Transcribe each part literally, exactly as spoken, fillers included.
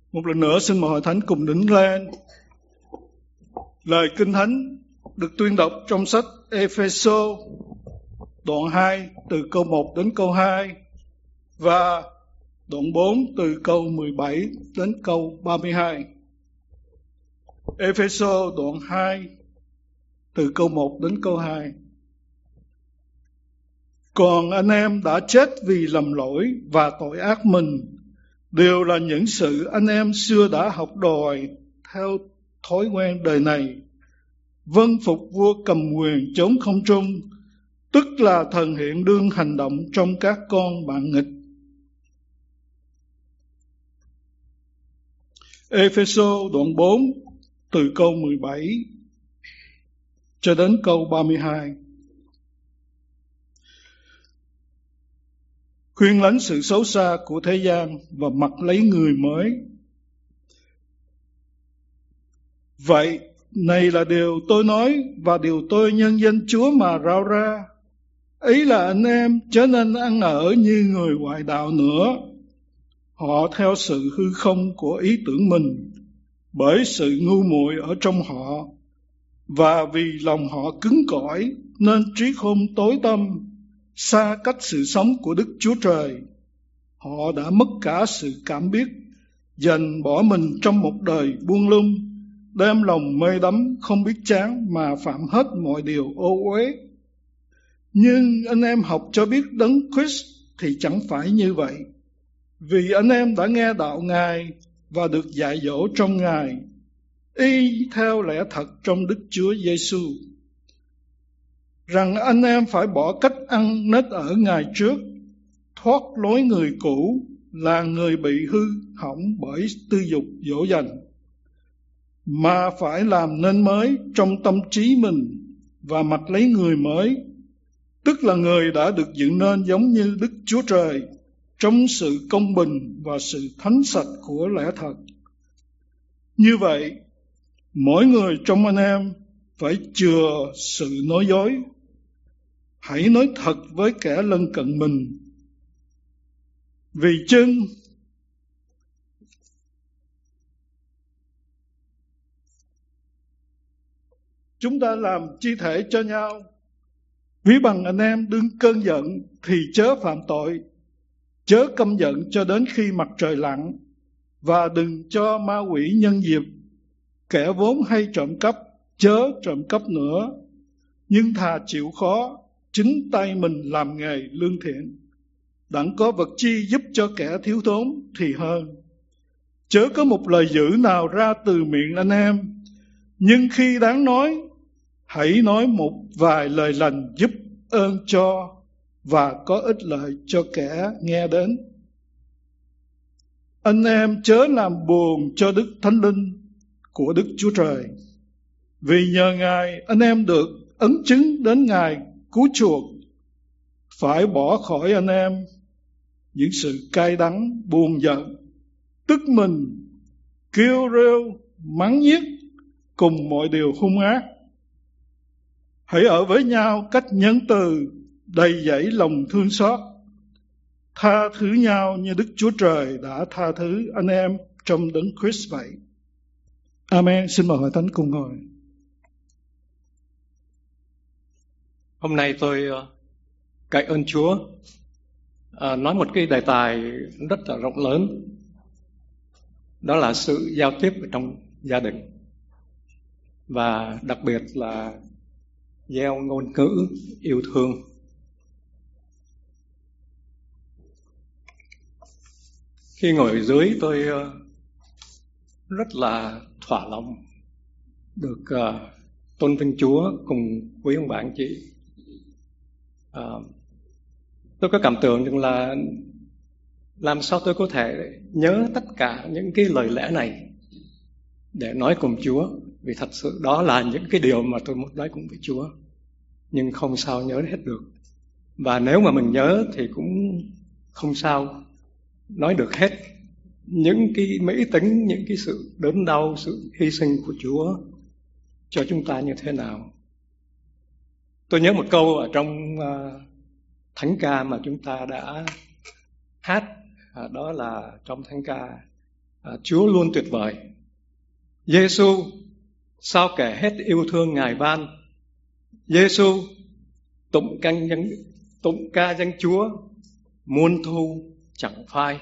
Một lần nữa xin mời Hội Thánh cùng đứng lên. Lời Kinh Thánh được tuyên đọc trong sách Ê-phê-sô đoạn hai từ câu một đến câu hai và đoạn bốn từ câu mười bảy đến câu ba mươi hai. Ê-phê-sô đoạn hai từ câu một đến câu hai. Còn anh em đã chết vì lầm lỗi và tội ác mình, đều là những sự anh em xưa đã học đòi theo thói quen đời này, vâng phục vua cầm quyền chốn không trung, tức là thần hiện đương hành động trong các con bạn nghịch. Ê-phê-sô đoạn bốn từ câu mười bảy cho đến câu ba mươi hai. Khuyên lánh sự xấu xa của thế gian và mặc lấy người mới. Vậy, này là điều tôi nói và điều tôi nhân danh Chúa mà rao ra. Ấy là anh em chớ nên ăn ở như người ngoại đạo nữa. Họ theo sự hư không của ý tưởng mình, bởi sự ngu muội ở trong họ, và vì lòng họ cứng cỏi nên trí khôn tối tăm, xa cách sự sống của Đức Chúa Trời. Họ đã mất cả sự cảm biết, dành bỏ mình trong một đời buông lung, đem lòng mê đắm không biết chán mà phạm hết mọi điều ô uế. Nhưng anh em học cho biết Đấng Christ thì chẳng phải như vậy. Vì anh em đã nghe đạo Ngài và được dạy dỗ trong Ngài, y theo lẽ thật trong Đức Chúa Giêsu, rằng anh em phải bỏ cách ăn nết ở ngày trước, thoát lối người cũ là người bị hư hỏng bởi tư dục dỗ dành, mà phải làm nên mới trong tâm trí mình và mặc lấy người mới, tức là người đã được dựng nên giống như Đức Chúa Trời trong sự công bình và sự thánh sạch của lẽ thật. Như vậy, mỗi người trong anh em phải chừa sự nói dối, hãy nói thật với kẻ lân cận mình. Vì chưng chúng ta làm chi thể cho nhau, ví bằng anh em đương cơn giận thì chớ phạm tội, chớ căm giận cho đến khi mặt trời lặn, và đừng cho ma quỷ nhân dịp. Kẻ vốn hay trộm cắp, chớ trộm cắp nữa, nhưng thà chịu khó, chính tay mình làm nghề lương thiện, đặng có vật chi giúp cho kẻ thiếu thốn thì hơn. Chớ có một lời dữ nào ra từ miệng anh em, nhưng khi đáng nói, hãy nói một vài lời lành giúp ơn cho và có ích lợi cho kẻ nghe đến. Anh em chớ làm buồn cho Đức Thánh Linh của Đức Chúa Trời, vì nhờ Ngài anh em được ấn chứng đến ngày cứu chuộc. Phải bỏ khỏi anh em những sự cay đắng buồn giận, tức mình, kêu rêu, mắng nhiếc cùng mọi điều hung ác. Hãy ở với nhau cách nhân từ, đầy dẫy lòng thương xót, tha thứ nhau như Đức Chúa Trời đã tha thứ anh em trong Đấng Christ vậy. Amen. Xin mời Hội Thánh cùng ngồi. Hôm nay tôi cậy ơn Chúa à, nói một cái đề tài rất là rộng lớn, đó là sự giao tiếp ở trong gia đình, và đặc biệt là gieo ngôn ngữ yêu thương. Khi ngồi ở dưới, tôi rất là thỏa lòng được uh, tôn vinh Chúa cùng quý ông bà anh chị. Uh, tôi có cảm tưởng rằng là làm sao tôi có thể nhớ tất cả những cái lời lẽ này để nói cùng Chúa, vì thật sự đó là những cái điều mà tôi muốn nói cùng với Chúa, nhưng không sao nhớ hết được. Và nếu mà mình nhớ thì cũng không sao nói được hết những cái mỹ tính, những cái sự đớn đau, sự hy sinh của Chúa cho chúng ta như thế nào. Tôi nhớ một câu ở trong uh, thánh ca mà chúng ta đã hát, uh, đó là trong thánh ca À, Chúa luôn tuyệt vời. Giêsu sao kể hết yêu thương Ngài ban. Giêsu tụng ca danh tụng ca danh Chúa muôn thu chẳng phai.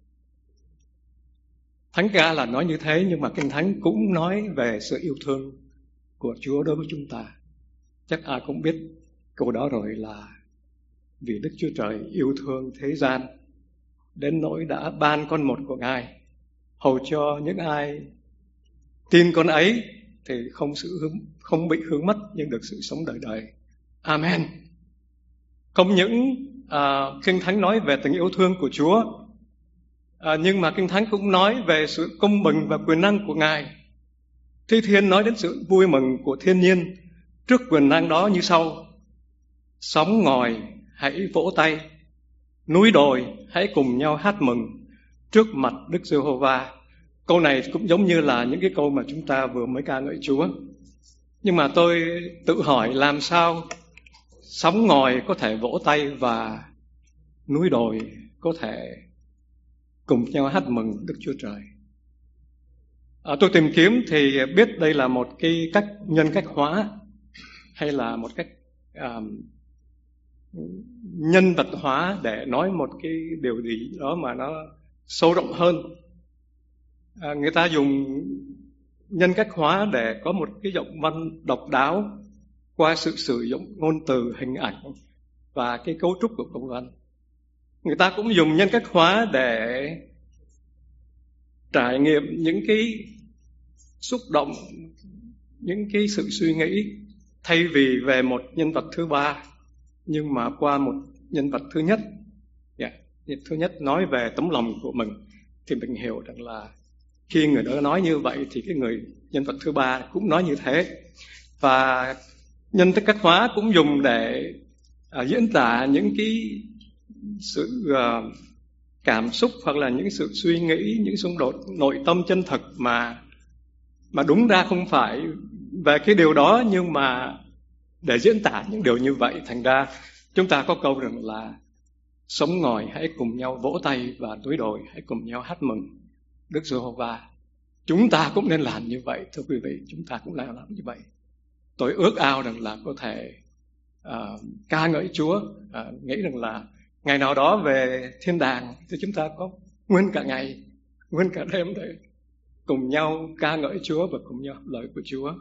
Thánh ca là nói như thế, nhưng mà Kinh Thánh cũng nói về sự yêu thương của Chúa đối với chúng ta. Chắc ai cũng biết câu đó rồi, là vì Đức Chúa Trời yêu thương thế gian đến nỗi đã ban con một của Ngài, hầu cho những ai tin con ấy thì không sự hướng, không bị hướng mất, nhưng được sự sống đời đời. Amen. Không những à, Kinh Thánh nói về tình yêu thương của Chúa, à, nhưng mà Kinh Thánh cũng nói về sự công bình và quyền năng của Ngài. Thi Thiên nói đến sự vui mừng của thiên nhiên trước quyền năng đó như sau: sóng ngòi hãy vỗ tay, núi đồi hãy cùng nhau hát mừng trước mặt Đức Giê-hô-va. Câu này cũng giống như là những cái câu mà chúng ta vừa mới ca ngợi Chúa. Nhưng mà tôi tự hỏi, làm sao sóng ngòi có thể vỗ tay và núi đồi có thể cùng nhau hát mừng Đức Chúa Trời? À, tôi tìm kiếm thì biết đây là một cái cách nhân cách hóa, hay là một cách um, nhân vật hóa để nói một cái điều gì đó mà nó sâu rộng hơn. À, người ta dùng nhân cách hóa để có một cái giọng văn độc đáo qua sự sử dụng ngôn từ, hình ảnh và cái cấu trúc của câu văn. Người ta cũng dùng nhân cách hóa để trải nghiệm những cái xúc động, những cái sự suy nghĩ, thay vì về một nhân vật thứ ba, nhưng mà qua một nhân vật thứ nhất. Yeah. Nhân thứ nhất nói về tấm lòng của mình, thì mình hiểu rằng là khi người đó nói như vậy thì cái người nhân vật thứ ba cũng nói như thế. Và nhân cách hóa cũng dùng để à, diễn tả những cái sự à, cảm xúc hoặc là những sự suy nghĩ, những xung đột nội tâm chân thực mà mà đúng ra không phải về cái điều đó, nhưng mà để diễn tả những điều như vậy. Thành ra chúng ta có câu rằng là sóng ngòi hãy cùng nhau vỗ tay và núi đồi hãy cùng nhau hát mừng Đức Giê-hô-va. Chúng ta cũng nên làm như vậy, thưa quý vị. Chúng ta cũng nên làm như vậy. Tôi ước ao rằng là có thể uh, ca ngợi Chúa, uh, nghĩ rằng là ngày nào đó về thiên đàng thì chúng ta có nguyên cả ngày, nguyên cả đêm để cùng nhau ca ngợi Chúa và cùng nhau lời của Chúa.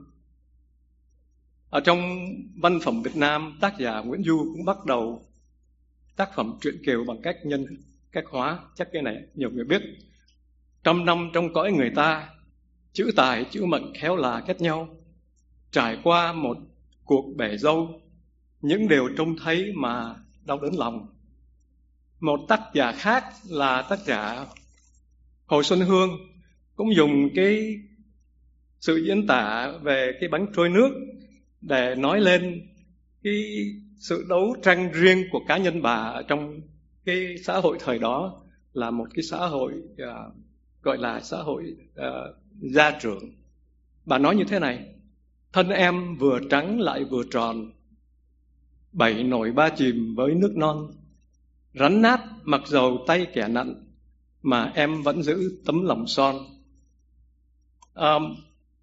Ở trong văn phẩm Việt Nam, tác giả Nguyễn Du cũng bắt đầu tác phẩm truyện kiều bằng cách nhân cách hóa. Chắc cái này nhiều người biết. Trăm năm trong cõi người ta, chữ tài chữ mệnh khéo là kết nhau. Trải qua một cuộc bể dâu, những điều trông thấy mà đau đớn lòng. Một tác giả khác là tác giả Hồ Xuân Hương cũng dùng cái sự diễn tả về cái bánh trôi nước để nói lên cái sự đấu tranh riêng của cá nhân bà trong cái xã hội thời đó, là một cái xã hội uh, gọi là xã hội uh, gia trưởng. Bà nói như thế này: thân em vừa trắng lại vừa tròn, bảy nổi ba chìm với nước non, rắn nát mặc dầu tay kẻ nặn, mà em vẫn giữ tấm lòng son. Um,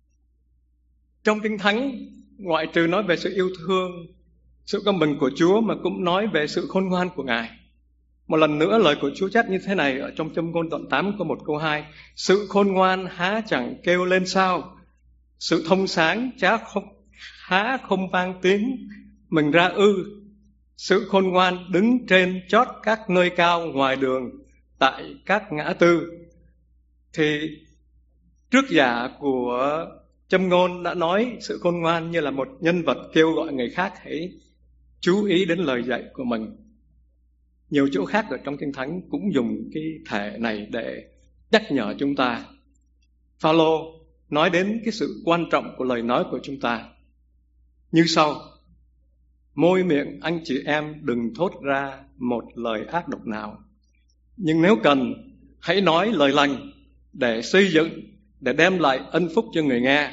trong Kinh Thánh, ngoại trừ nói về sự yêu thương, sự công bình của Chúa, mà cũng nói về sự khôn ngoan của Ngài. Một lần nữa lời của Chúa chép như thế này ở trong Châm ngôn đoạn tám câu một câu hai: sự khôn ngoan há chẳng kêu lên sao, sự thông sáng chá không, há không vang tiếng mình ra ư. Sự khôn ngoan đứng trên chót các nơi cao ngoài đường, tại các ngã tư. Thì trước giả của Châm ngôn đã nói sự khôn ngoan như là một nhân vật kêu gọi người khác hãy chú ý đến lời dạy của mình. Nhiều chỗ khác ở trong Kinh Thánh cũng dùng cái thể này để nhắc nhở chúng ta. Phao-lô nói đến cái sự quan trọng của lời nói của chúng ta như sau: môi miệng anh chị em đừng thốt ra một lời ác độc nào, nhưng nếu cần hãy nói lời lành để xây dựng, để đem lại ân phúc cho người nghe.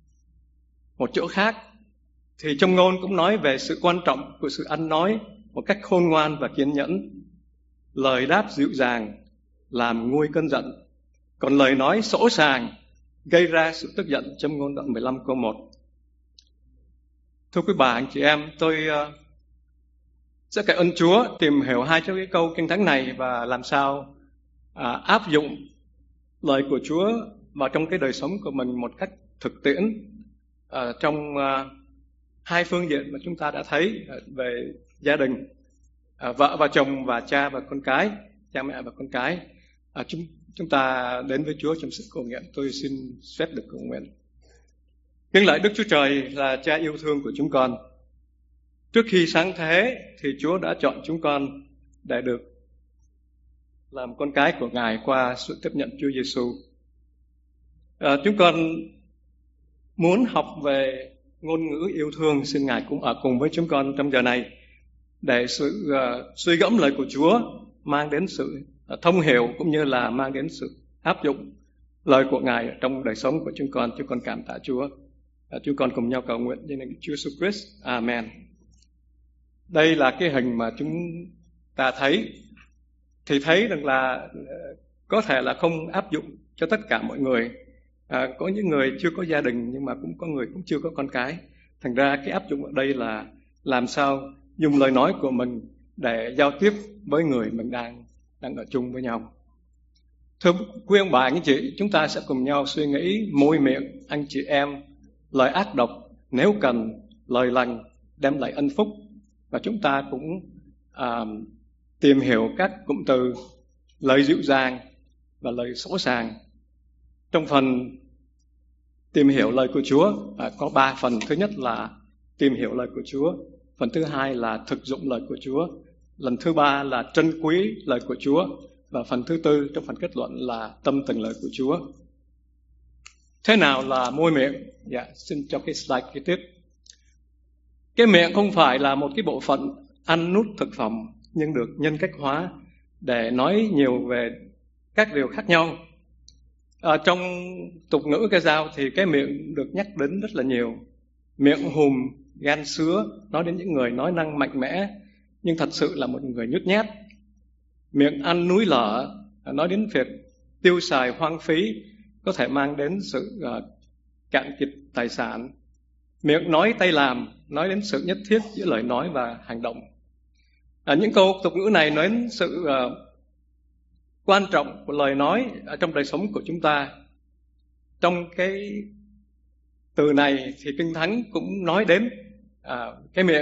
Một chỗ khác thì Châm ngôn cũng nói về sự quan trọng của sự ăn nói một cách khôn ngoan và kiên nhẫn. Lời đáp dịu dàng làm nguôi cơn giận, Còn lời nói sỗ sàng gây ra sự tức giận. Châm ngôn đoạn mười lăm câu một. Thưa quý bà, anh chị em, tôi uh, sẽ cảm ơn Chúa tìm hiểu hai cái câu Kinh Thánh này và làm sao uh, áp dụng lời của Chúa vào trong cái đời sống của mình một cách thực tiễn uh, trong uh, hai phương diện mà chúng ta đã thấy uh, về gia đình, uh, vợ và chồng và cha và con cái, cha mẹ và con cái. Uh, chúng chúng ta đến với Chúa trong sự cầu nguyện. Tôi xin phép được cầu nguyện. Kính lạy Đức Chúa Trời là Cha yêu thương của chúng con. Trước khi sáng thế thì Chúa đã chọn chúng con để được làm con cái của Ngài qua sự tiếp nhận Chúa Giêsu. À, chúng con muốn học về ngôn ngữ yêu thương. Xin Ngài cũng ở cùng với chúng con trong giờ này để sự uh, suy gẫm lời của Chúa mang đến sự uh, thông hiểu cũng như là mang đến sự áp dụng lời của Ngài trong đời sống của chúng con. Chúng con cảm tạ Chúa. À, chúng con cùng nhau cầu nguyện trên danh Chúa Jesus Christ. Amen. Đây là cái hình mà chúng ta thấy, thì thấy rằng là có thể là không áp dụng cho tất cả mọi người. À, có những người chưa có gia đình nhưng mà cũng có người cũng chưa có con cái. Thành ra cái áp dụng ở đây là làm sao dùng lời nói của mình để giao tiếp với người mình đang đang ở chung với nhau. Thưa quý ông bà, anh chị, chúng ta sẽ cùng nhau suy nghĩ môi miệng anh chị em, lời ác độc nếu cần, lời lành đem lại ân phúc. Và chúng ta cũng à, tìm hiểu các cụm từ lời dịu dàng và lời sỗ sàng. Trong phần tìm hiểu lời của Chúa à, có ba phần. Thứ nhất là tìm hiểu lời của Chúa. Phần thứ hai là thực dụng lời của Chúa. Lần thứ ba là trân quý lời của Chúa. Và phần thứ tư trong phần kết luận là tâm tình lời của Chúa. Thế nào là môi miệng? Dạ, xin cho cái slide kế tiếp. Cái miệng không phải là một cái bộ phận ăn nút thực phẩm, nhưng được nhân cách hóa để nói nhiều về các điều khác nhau. À, trong tục ngữ Ca Dao thì cái miệng được nhắc đến rất là nhiều. Miệng hùm, gan sứa, nói đến những người nói năng mạnh mẽ, nhưng thật sự là một người nhút nhát. Miệng ăn núi lở, nói đến việc tiêu xài hoang phí, có thể mang đến sự uh, cạn kiệt tài sản. Miệng nói tay làm, nói đến sự nhất thiết giữa lời nói và hành động. À, những câu tục ngữ này nói đến sự uh, quan trọng của lời nói ở trong đời sống của chúng ta. Trong cái từ này thì Kinh Thánh cũng nói đến uh, cái miệng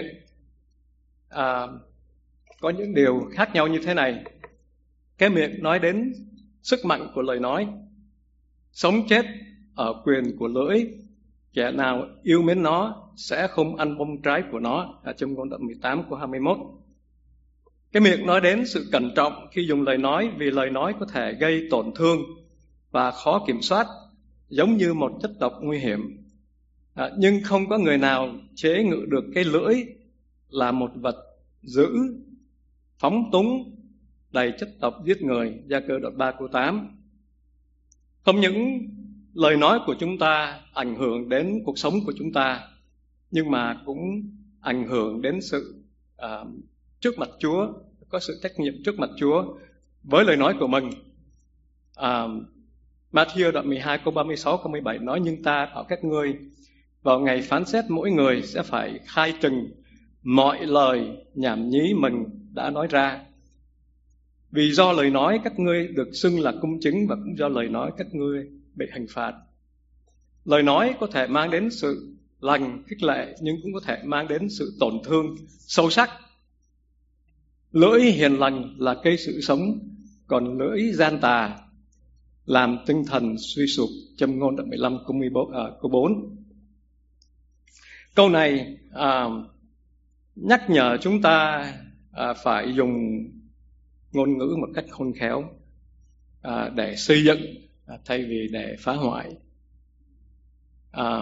uh, có những điều khác nhau như thế này. Cái miệng nói đến sức mạnh của lời nói. Sống chết ở quyền của lưỡi, kẻ nào yêu mến nó sẽ không ăn bông trái của nó. Ở trong ngôn đoạn mười tám câu hai mươi mốt. Cái miệng nói đến sự cẩn trọng khi dùng lời nói, vì lời nói có thể gây tổn thương và khó kiểm soát, giống như một chất độc nguy hiểm. À, nhưng không có người nào chế ngự được cái lưỡi là một vật dữ, phóng túng, đầy chất độc giết người. Gia Cơ đoạn ba câu tám. Không những lời nói của chúng ta ảnh hưởng đến cuộc sống của chúng ta, nhưng mà cũng ảnh hưởng đến sự uh, trước mặt Chúa, có sự trách nhiệm trước mặt Chúa với lời nói của mình. uh, Matthew đoạn mười hai câu ba mươi sáu câu mười bảy nói: nhưng ta bảo các ngươi, vào ngày phán xét mỗi người sẽ phải khai trừng mọi lời nhảm nhí mình đã nói ra. Vì do lời nói các ngươi được xưng là công chính, và cũng do lời nói các ngươi bị hình phạt. Lời nói có thể mang đến sự lành, khích lệ, nhưng cũng có thể mang đến sự tổn thương sâu sắc. Lưỡi hiền lành là cây sự sống, còn lưỡi gian tà làm tinh thần suy sụp. Châm ngôn đoạn mười lăm câu mười bốn, à, câu bốn. Câu này à, nhắc nhở chúng ta à, phải dùng ngôn ngữ một cách khôn khéo à, để xây dựng à, thay vì để phá hoại. À,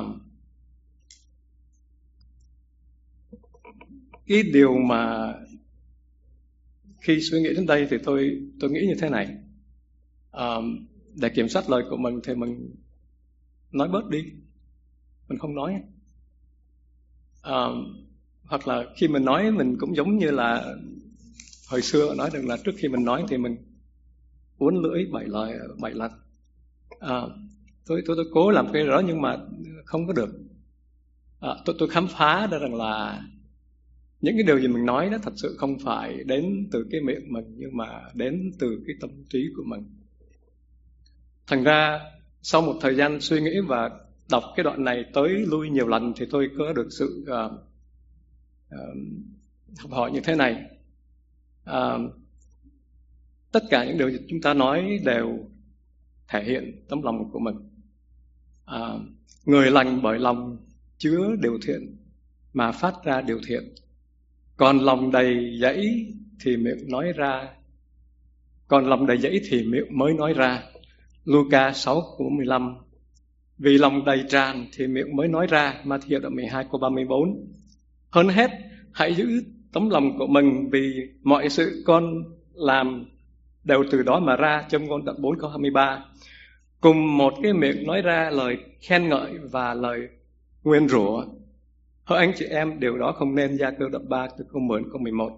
cái điều mà khi suy nghĩ đến đây thì tôi tôi nghĩ như thế này: à, để kiểm soát lời của mình thì mình nói bớt đi, mình không nói. À, hoặc là khi mình nói mình cũng giống như là hồi xưa nói rằng là trước khi mình nói thì mình uốn lưỡi bảy lời bảy lần. À, tôi, tôi tôi cố làm cái đó nhưng mà không có được. À, tôi tôi khám phá ra rằng là những cái điều gì mình nói đó thật sự không phải đến từ cái miệng mình, nhưng mà đến từ cái tâm trí của mình. Thành ra sau một thời gian suy nghĩ và đọc cái đoạn này tới lui nhiều lần thì tôi có được sự uh, uh, học hỏi như thế này. Uh, tất cả những điều chúng ta nói đều thể hiện tấm lòng của mình. Uh, người lành bởi lòng chứa điều thiện mà phát ra điều thiện, còn lòng đầy dẫy thì miệng nói ra còn lòng đầy dẫy thì miệng mới nói ra. Luca sáu câu mười lăm. Vì lòng đầy tràn thì miệng mới nói ra. Matthew đoạn mười hai câu ba mươi bốn. Hơn hết hãy giữ tấm lòng của mình, vì mọi sự con làm đều từ đó mà ra. Châm ngôn đoạn bốn câu hai mươi ba. Cùng một cái miệng nói ra lời khen ngợi và lời nguyền rủa. Hỡi anh chị em, điều đó không nên. Gia Cơ đoạn ba từ câu mười câu mười một.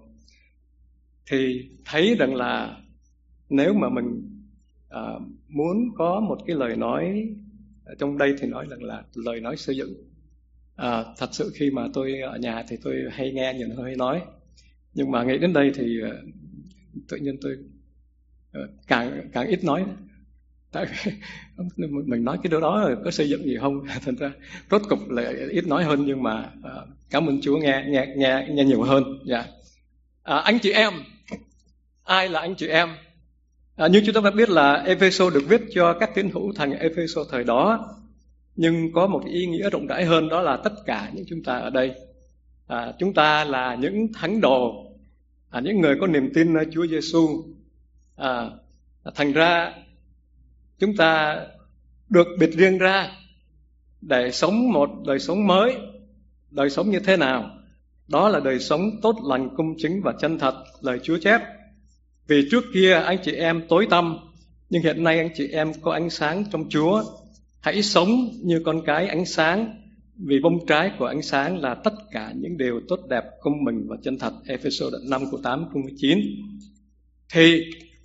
Thì thấy rằng là nếu mà mình à, muốn có một cái lời nói, trong đây thì nói rằng là lời nói xây dựng. À, thật sự khi mà tôi ở nhà thì tôi hay nghe nhiều hơn hay nói, nhưng mà nghĩ đến đây thì uh, tự nhiên tôi uh, càng càng ít nói. Tại vì mình nói cái điều đó rồi có xây dựng gì không, thành ra rốt cục là ít nói hơn, nhưng mà uh, cảm ơn Chúa nghe nghe nghe nghe nhiều hơn. Dạ. À, anh chị em, ai là anh chị em? À, như chúng ta đã biết là Ephesos được viết cho các tín hữu thành Ephesos thời đó, nhưng có một ý nghĩa rộng rãi hơn, đó là tất cả những chúng ta ở đây. À, chúng ta là những thánh đồ, à, những người có niềm tin nơi Chúa Giêsu. À, thành ra chúng ta được biệt riêng ra để sống một đời sống mới. Đời sống như thế nào? Đó là đời sống tốt lành, công chính và chân thật, lời Chúa chép. Vì trước kia anh chị em tối tăm, nhưng hiện nay anh chị em có ánh sáng trong Chúa. Hãy sống như con cái ánh sáng, vì bông trái của ánh sáng là tất cả những điều tốt đẹp, công bình và chân thật. Ephesos đoạn năm câu tám câu mười chín. Thì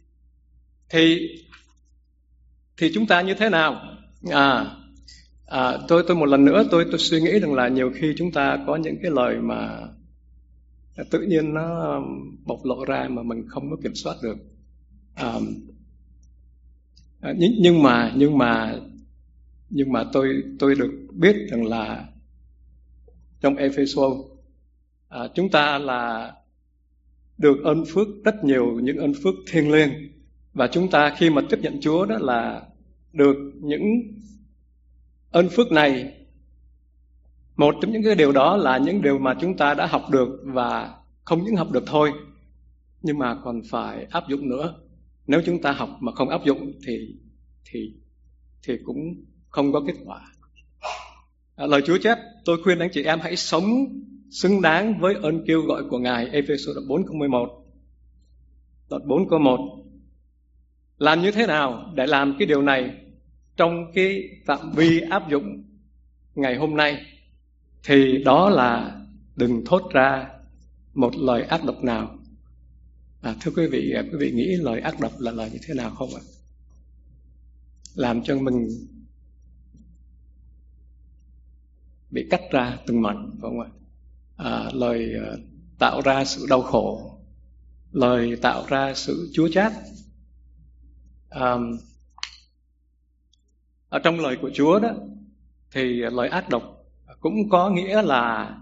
thì thì chúng ta như thế nào? À, à tôi tôi một lần nữa tôi tôi suy nghĩ rằng là nhiều khi chúng ta có những cái lời mà tự nhiên nó bộc lộ ra mà mình không có kiểm soát được. À, nhưng, nhưng mà nhưng mà nhưng mà tôi tôi được biết rằng là trong Ephesos à, chúng ta là được ơn phước rất nhiều, những ơn phước thiêng liêng, và chúng ta khi mà tiếp nhận Chúa đó là được những ơn phước này. Một trong những cái điều đó là những điều mà chúng ta đã học được, và không những học được thôi, nhưng mà còn phải áp dụng nữa. Nếu chúng ta học mà không áp dụng thì thì thì cũng không có kết quả. À, lời Chúa chép, tôi khuyên anh chị em hãy sống xứng đáng với ơn kêu gọi của Ngài. Ephesos đoạn bốn câu mười một. Đoạn bốn câu một. Làm như thế nào để làm cái điều này trong cái phạm vi áp dụng ngày hôm nay? Thì đó là đừng thốt ra một lời ác độc nào. À, thưa quý vị, quý vị nghĩ lời ác độc là lời như thế nào không ạ? Làm cho mình bị cắt ra từng mảnh, phải không ạ? À, lời uh, tạo ra sự đau khổ, lời tạo ra sự chúa chát. À, ở trong lời của Chúa đó thì lời ác độc cũng có nghĩa là,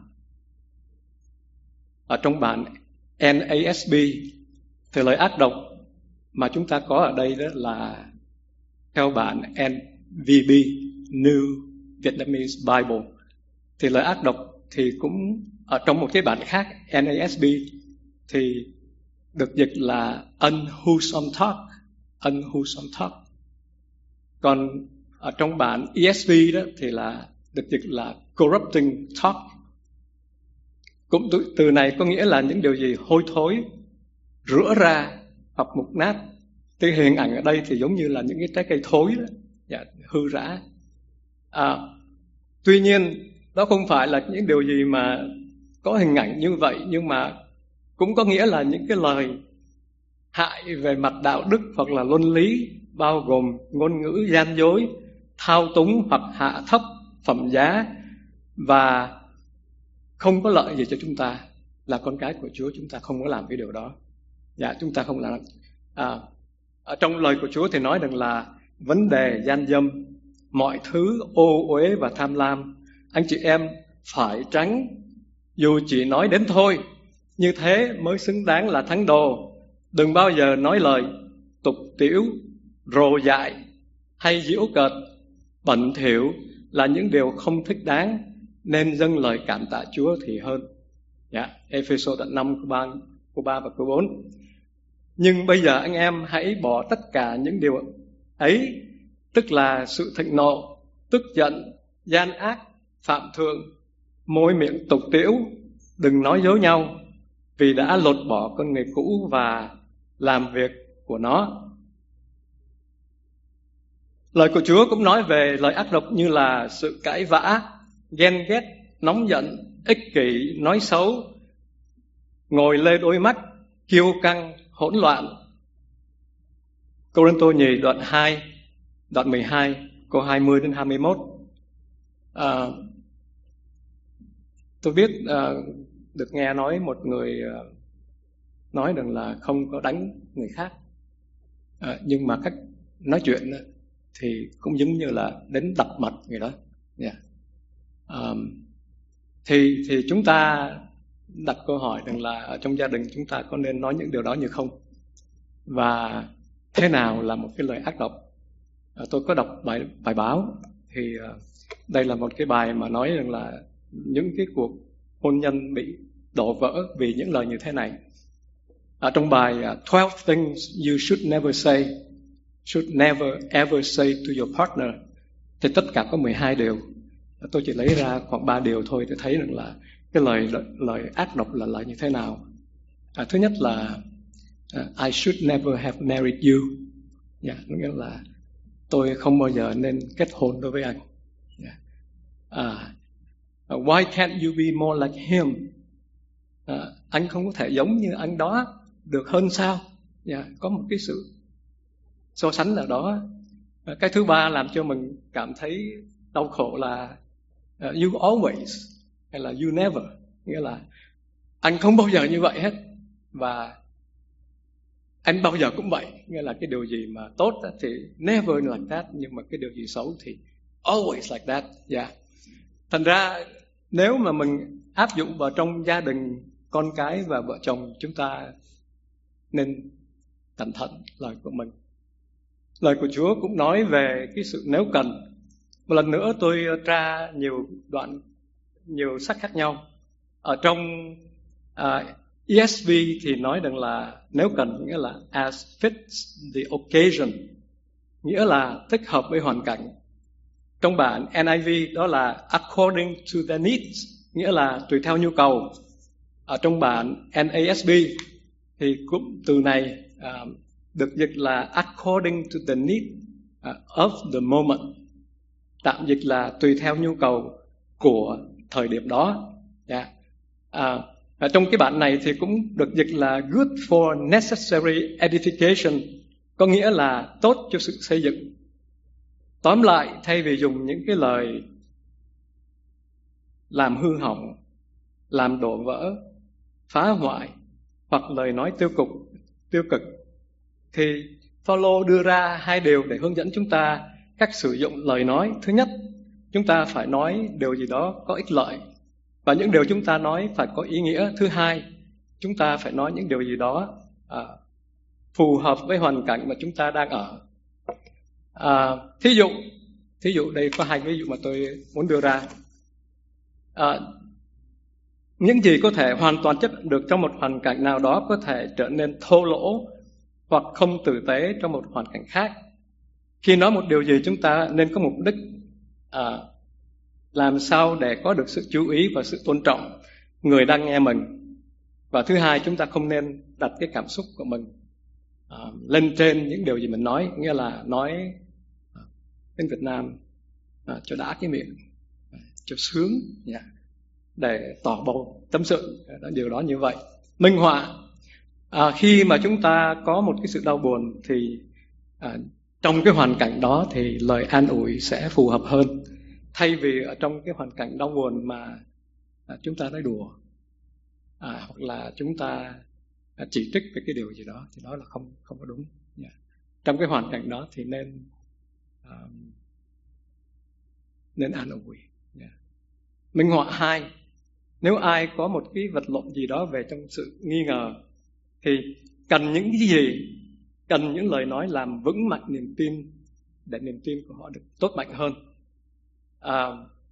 ở trong bản N A S B thì lời ác độc mà chúng ta có ở đây đó là theo bản N V B, New Vietnamese Bible, thì lời ác độc thì cũng ở trong một cái bản khác N A S B thì được dịch là unwholesome talk, unwholesome talk. Còn ở trong bản E S V đó thì là được dịch là corrupting talk. Cụm từ, từ này có nghĩa là những điều gì hôi thối, rữa ra hoặc mục nát. Cái hình ảnh ở đây thì giống như là những cái trái cây thối đó, dạ, hư rã. À, tuy nhiên đó không phải là những điều gì mà có hình ảnh như vậy, nhưng mà cũng có nghĩa là những cái lời hại về mặt đạo đức hoặc là luân lý, bao gồm ngôn ngữ gian dối, thao túng hoặc hạ thấp phẩm giá và không có lợi gì cho chúng ta. Là con cái của Chúa, chúng ta không có làm cái điều đó. Dạ, chúng ta không làm. À, ở trong lời của Chúa thì nói rằng là vấn đề gian dâm, mọi thứ ô uế và tham lam, anh chị em phải tránh, dù chỉ nói đến thôi. Như thế mới xứng đáng là thánh đồ. Đừng bao giờ nói lời tục tĩu, rồ dại hay giễu cợt, bẩn thỉu là những điều không thích đáng, nên dâng lời cảm tạ Chúa thì hơn. Dạ, Ê-phê-sô đoạn năm câu ba, câu ba và câu bốn. Nhưng bây giờ anh em hãy bỏ tất cả những điều ấy, tức là sự thịnh nộ, tức giận, gian ác, phạm thượng, môi miệng tục tĩu, đừng nói dối nhau, vì đã lột bỏ con người cũ và làm việc của nó. Lời của Chúa cũng nói về lời ác độc như là sự cãi vã, ghen ghét, nóng giận, ích kỷ, nói xấu, ngồi lê đôi mắt, kiêu căng, hỗn loạn. Cô-rinh-tô nhì đoạn hai, đoạn mười hai, câu hai mươi đến hai mươi mốt. À, tôi biết à, được nghe nói một người à, nói rằng là không có đánh người khác, à, nhưng mà cách nói chuyện thì cũng giống như là đến đập mặt người đó. Yeah. À, thì thì chúng ta đặt câu hỏi rằng là ở trong gia đình chúng ta có nên nói những điều đó như không, và thế nào là một cái lời ác độc. À, tôi có đọc bài bài báo thì uh, đây là một cái bài mà nói rằng là những cái cuộc hôn nhân bị đổ vỡ vì những lời như thế này. Ở trong bài uh, twelve things you should never say, should never ever say to your partner, thì tất cả có mười hai điều. Tôi chỉ lấy ra khoảng ba điều thôi để thấy rằng là cái lời lời ác độc là lời như thế nào. À, thứ nhất là uh, I should never have married you. Yeah, nghĩa là tôi không bao giờ nên kết hôn đối với anh. Yeah. À, uh, why can't you be more like him? À, anh không có thể giống như anh đó được hơn sao? Yeah, có một cái sự so sánh nào đó. À, cái thứ ba làm cho mình cảm thấy đau khổ là uh, you always hay là you never, nghĩa là anh không bao giờ như vậy hết và anh bao giờ cũng vậy. Nghĩa là cái điều gì mà tốt thì never like that, nhưng mà cái điều gì xấu thì always like that. Yeah. Thành ra nếu mà mình áp dụng vào trong gia đình, con cái và vợ chồng, chúng ta nên cẩn thận lời của mình. Lời của Chúa cũng nói về cái sự nếu cần. Một lần nữa tôi tra nhiều đoạn, nhiều sách khác nhau. Ở trong uh, E S V thì nói rằng là nếu cần, nghĩa là as fits the occasion, nghĩa là thích hợp với hoàn cảnh. Trong bản N I V đó là according to the needs, nghĩa là tùy theo nhu cầu. Ở trong bản N A S B thì cụm từ này uh, được dịch là according to the need uh, of the moment, tạm dịch là tùy theo nhu cầu của thời điểm đó. Yeah. À, ở trong cái bản này thì cũng được dịch là good for necessary edification, có nghĩa là tốt cho sự xây dựng. Tóm lại, thay vì dùng những cái lời làm hư hỏng, làm đổ vỡ, phá hoại hoặc lời nói tiêu cực, tiêu cực thì Phaolô đưa ra hai điều để hướng dẫn chúng ta cách sử dụng lời nói. Thứ nhất, chúng ta phải nói điều gì đó có ích lợi, và những điều chúng ta nói phải có ý nghĩa. Thứ hai, chúng ta phải nói những điều gì đó à, phù hợp với hoàn cảnh mà chúng ta đang ở. À, thí dụ, thí dụ đây có hai ví dụ mà tôi muốn đưa ra. À, những gì có thể hoàn toàn chấp nhận được trong một hoàn cảnh nào đó có thể trở nên thô lỗ hoặc không tử tế trong một hoàn cảnh khác. Khi nói một điều gì, chúng ta nên có mục đích à, làm sao để có được sự chú ý và sự tôn trọng người đang nghe mình. Và thứ hai, chúng ta không nên đặt cái cảm xúc của mình à, lên trên những điều gì mình nói, nghĩa là nói à, tiếng Việt Nam à, cho đã cái miệng, à, cho sướng, yeah, để tỏ bầu tâm sự. Điều đó như vậy. Minh họa, à, khi mà chúng ta có một cái sự đau buồn thì à, trong cái hoàn cảnh đó thì lời an ủi sẽ phù hợp hơn, thay vì ở trong cái hoàn cảnh đau buồn mà à, chúng ta nói đùa à, hoặc là chúng ta à, chỉ trích về cái điều gì đó, thì đó là không không có đúng. Yeah. Trong cái hoàn cảnh đó thì nên à, nên an ủi. Yeah. Minh họa hai, nếu ai có một cái vật lộn gì đó về trong sự nghi ngờ thì cần những cái gì? Cần những lời nói làm vững mạnh niềm tin, để niềm tin của họ được tốt mạnh hơn. À,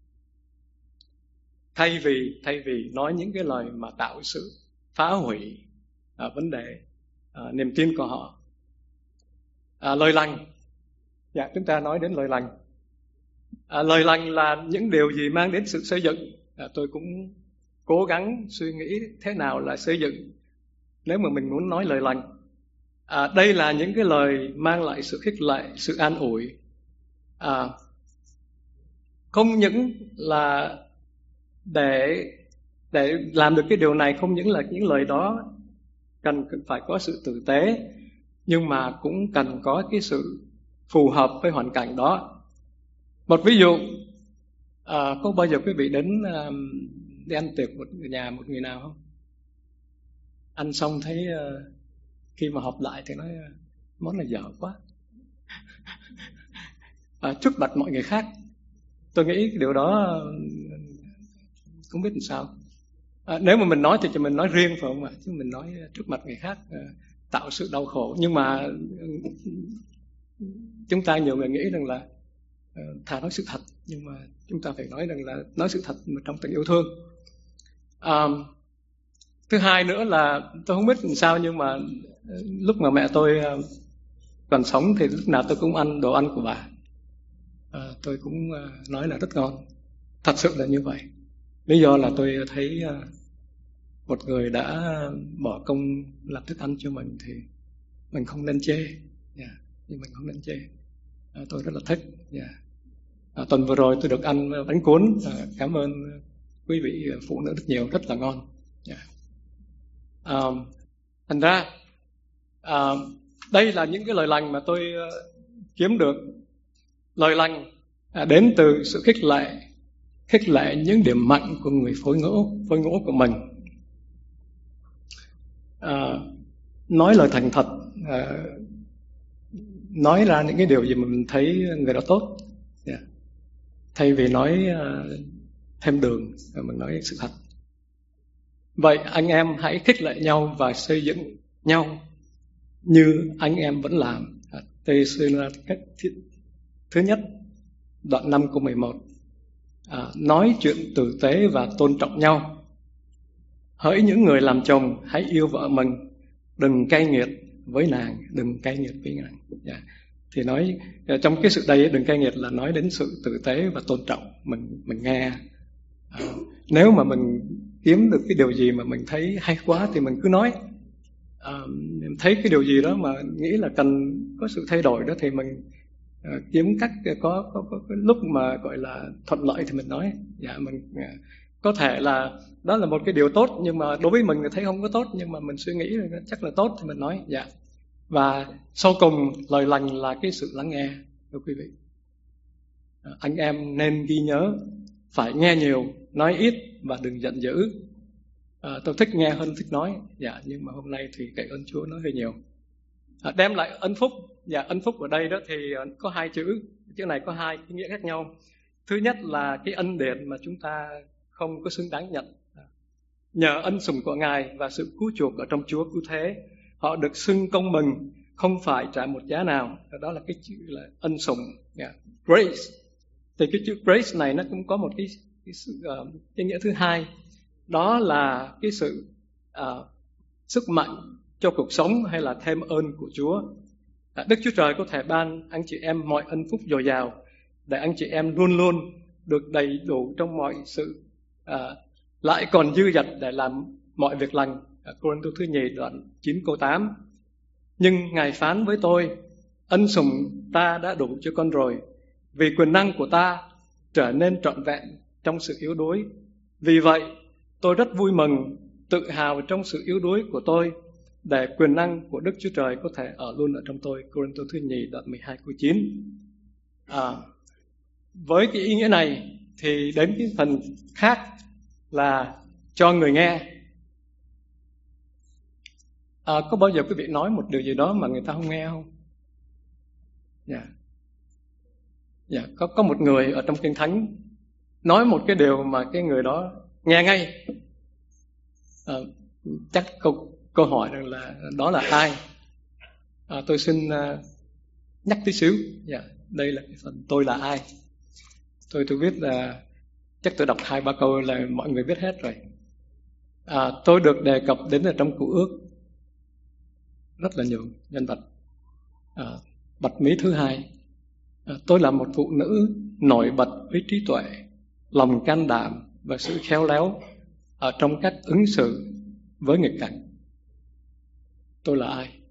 thay vì thay vì nói những cái lời mà tạo sự phá hủy à, vấn đề à, niềm tin của họ. À, lời lành, dạ chúng ta nói đến lời lành. À, lời lành là những điều gì mang đến sự xây dựng. À, tôi cũng cố gắng suy nghĩ thế nào là xây dựng nếu mà mình muốn nói lời lành. À, đây là những cái lời mang lại sự khích lệ, sự an ủi. À, không những là để để làm được cái điều này, không những là những lời đó cần phải có sự tử tế, nhưng mà cũng cần có cái sự phù hợp với hoàn cảnh đó. Một ví dụ, à, có bao giờ quý vị đến à, đi ăn tiệc một nhà một người nào không? Ăn xong thấy à, khi mà họp lại thì nói món này dở quá à, trước mặt mọi người khác. Tôi nghĩ cái điều đó không biết làm sao. À, nếu mà mình nói thì mình nói riêng phải không ạ? Chứ mình nói trước mặt người khác à, tạo sự đau khổ. Nhưng mà chúng ta nhiều người nghĩ rằng là à, thà nói sự thật, nhưng mà chúng ta phải nói rằng là nói sự thật mà trong tình yêu thương. À, thứ hai nữa là tôi không biết làm sao, nhưng mà lúc mà mẹ tôi còn sống thì lúc nào tôi cũng ăn đồ ăn của bà. À, tôi cũng nói là rất ngon. Thật sự là như vậy. Lý do là tôi thấy một người đã bỏ công làm thức ăn cho mình thì mình không nên chê. Yeah, nhưng mình không nên chê. À, tôi rất là thích. Yeah. À, tuần vừa rồi tôi được ăn bánh cuốn. À, cảm ơn quý vị phụ nữ rất nhiều, rất là ngon. Yeah. À, thành ra à, đây là những cái lời lành mà tôi uh, kiếm được. Lời lành à, đến từ sự khích lệ, khích lệ những điểm mạnh của người phối ngẫu, phối ngẫu của mình. À, nói lời thành thật, à, nói ra những cái điều gì mà mình thấy người đó tốt. Yeah. Thay vì nói uh, thêm đường, mình nói sự thật. Vậy anh em hãy khích lệ nhau và xây dựng nhau như anh em vẫn làm. Thessalonica thứ nhất, đoạn năm câu mười một. À, nói chuyện tử tế và tôn trọng nhau. Hỡi những người làm chồng, hãy yêu vợ mình, đừng cay nghiệt với nàng, đừng cay nghiệt với nàng. Yeah. Thì nói trong cái sự đây, đừng cay nghiệt là nói đến sự tử tế và tôn trọng. Mình mình nghe. À, nếu mà mình kiếm được cái điều gì mà mình thấy hay quá thì mình cứ nói. À, thấy cái điều gì đó mà nghĩ là cần có sự thay đổi đó thì mình à, kiếm cách có, có, có cái lúc mà gọi là thuận lợi thì mình nói. Dạ, mình à, có thể là đó là một cái điều tốt, nhưng mà đối với mình thấy không có tốt, nhưng mà mình suy nghĩ là chắc là tốt thì mình nói. Dạ. Và sau cùng lời lành là cái sự lắng nghe, thưa quý vị. À, anh em nên ghi nhớ phải nghe nhiều, nói ít và đừng giận dữ. À, tôi thích nghe hơn thích nói. Dạ, nhưng mà hôm nay thì cậy ơn Chúa nói hơi nhiều. À, đem lại ân phúc. Dạ, ân phúc ở đây đó thì có hai chữ. Chữ này có hai cái nghĩa khác nhau. Thứ nhất là cái ân điển mà chúng ta không có xứng đáng nhận. Nhờ ân sủng của Ngài và sự cứu chuộc ở trong Chúa cứu thế, họ được xưng công mừng, không phải trả một giá nào. Đó là cái chữ là ân sủng. Yeah. Grace. Thì cái chữ grace này nó cũng có một cái, cái, sự, uh, cái nghĩa thứ hai. Đó là cái sự uh, sức mạnh cho cuộc sống hay là thêm ơn của Chúa. À, Đức Chúa Trời có thể ban anh chị em mọi ân phúc dồi dào để anh chị em luôn luôn được đầy đủ trong mọi sự, à, lại còn dư dật để làm mọi việc lành. À, Cô-rinh-tô thứ nhì đoạn chín câu tám. Nhưng Ngài phán với tôi, ân sủng ta đã đủ cho con rồi, vì quyền năng của ta trở nên trọn vẹn trong sự yếu đuối. Vì vậy tôi rất vui mừng, tự hào trong sự yếu đuối của tôi, để quyền năng của Đức Chúa Trời có thể ở luôn ở trong tôi. Cô-rinh-tô thứ nhì đoạn mười hai câu chín. À, với cái ý nghĩa này thì đến cái phần khác là cho người nghe. À, có bao giờ quý vị nói một điều gì đó mà người ta không nghe không? Dạ. Yeah. Dạ, yeah. có có một người ở trong Kinh Thánh nói một cái điều mà cái người đó nghe ngay. À, chắc câu câu hỏi rằng là đó là ai? À, tôi xin uh, nhắc tí xíu. Dạ, yeah. Đây là cái phần tôi là ai. Tôi tôi biết là chắc tôi đọc hai ba câu là mọi người biết hết rồi. À, tôi được đề cập đến ở trong Cựu Ước rất là nhiều nhân vật. À, bật mí thứ hai, à, tôi là một phụ nữ nổi bật với trí tuệ, lòng can đảm và sự khéo léo ở trong các ứng xử với nghịch cảnh. Tôi là ai?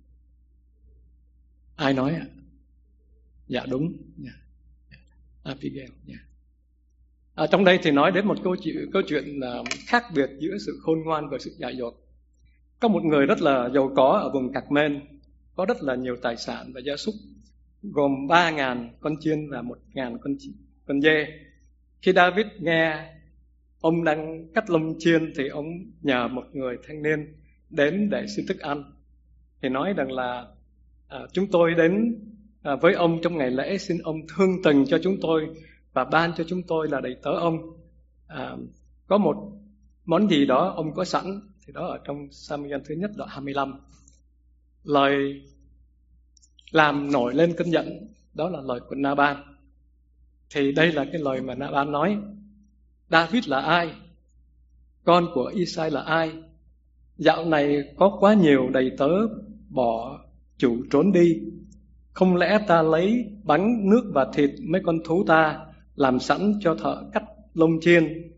Ai nói ạ? Dạ đúng, dạ. Abigail. Dạ. À, trong đây thì nói đến một câu chuyện, câu chuyện là khác biệt giữa sự khôn ngoan và sự dại dột. Có một người rất là giàu có ở vùng Cạc Mên, có rất là nhiều tài sản và gia súc, gồm ba ngàn con chiên và một ngàn con, con dê. Khi David nghe ông đang cắt lông chiên thì ông nhờ một người thanh niên đến để xin thức ăn. Thì nói rằng là à, chúng tôi đến à, với ông trong ngày lễ, xin ông thương tình cho chúng tôi và ban cho chúng tôi là đầy tớ ông. À, có một món gì đó ông có sẵn, thì đó ở trong Sa-mu-el thứ nhất đoạn hai mươi lăm. Lời làm nổi lên cơn giận đó là lời của Na-ban. Thì đây là cái lời mà Na-ban nói: David là ai? Con của Isai là ai? Dạo này có quá nhiều đầy tớ bỏ chủ trốn đi. Không lẽ ta lấy bánh, nước và thịt mấy con thú ta làm sẵn cho thợ cắt lông chiên,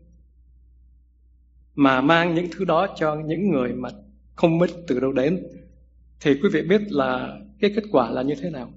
mà mang những thứ đó cho những người mà không biết từ đâu đến? Thì quý vị biết là cái kết quả là như thế nào?